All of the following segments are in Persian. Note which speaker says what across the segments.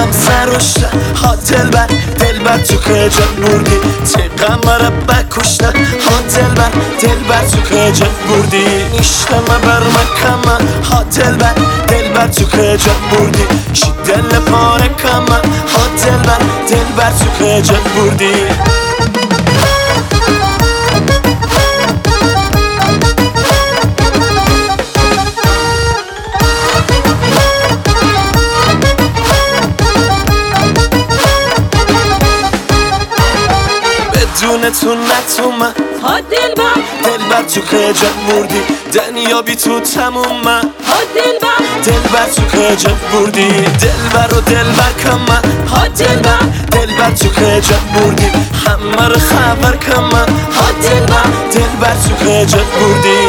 Speaker 1: میغم سر و شد ها دلبر تو کجا بردی چقدر مرا بکشته ها دلبر تو کجا بردی نیشتم بر مکمه ها دلبر تو کجا بردی شی دل پاره کمه ها دلبر تو کجا بردی بدون تو نتومه
Speaker 2: ها
Speaker 1: دلبر تو کجا بردی دنیا بی تو تمومه
Speaker 2: ها
Speaker 1: دلبر تو کجا بردی دلبر و دلبر کمه
Speaker 2: ها
Speaker 1: دلبر تو کجا بردی همه رو خبر کمه ها دلبر تو کجا بردی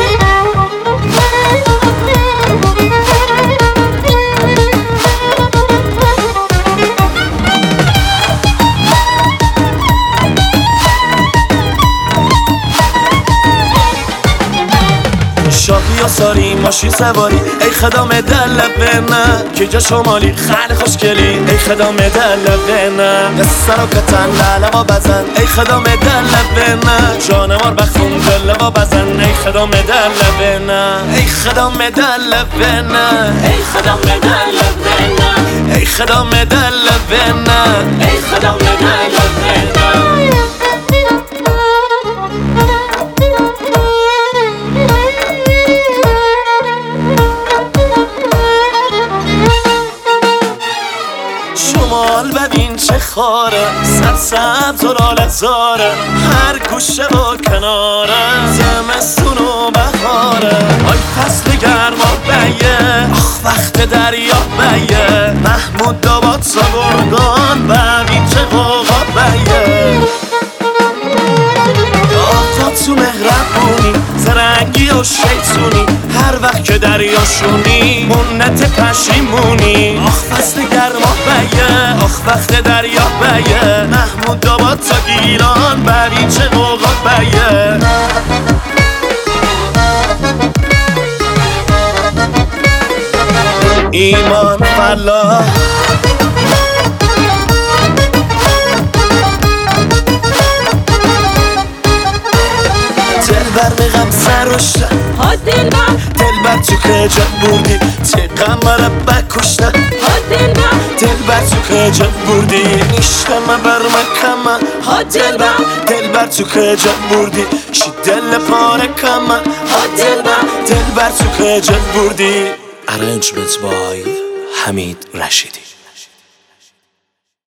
Speaker 1: شاهی و ساری ماشین سواری ای خدام دل بینه که جا شمالی خیلی خوشگلی ای خدام دل بینه سر و کتن لعلقا بزن ای خدام دل بینه جانمار بخون دل و بزن ای خدام دل بینه ای خدام دل بینه
Speaker 2: ای خدام دل بینه
Speaker 1: ای خدام دل بینه
Speaker 2: ای خدام دل بینه
Speaker 1: شمال ببین چه خاره سبز و لاله‌زاره هر گوشه و کناره زمستون و بهاره آی فصل گرما بیه آخ وقت دریا بیه محمود داباد سابرگان ببین چه قوقا بیه آتا تو مهربونی زرنگی و شیطونی هر وقت که دریاشونی منت پشیمونی آخ فصل گرما بیه آخ وقت دریا بیه محمود داباد تا گیلان ببین چه قوقا بیه ایمان فلاح دلبر میغم سر و شد
Speaker 2: ها
Speaker 1: دلبر تو کجا بردی چقدر مرا بکشته
Speaker 2: ها
Speaker 1: دلبر تو کجا بردی نیشتم بر مکمه ها دلبر تو کجا بردی شی دل پاره کمه ها دلبر تو کجا بردی. Arrangements by Hamid Rashidi.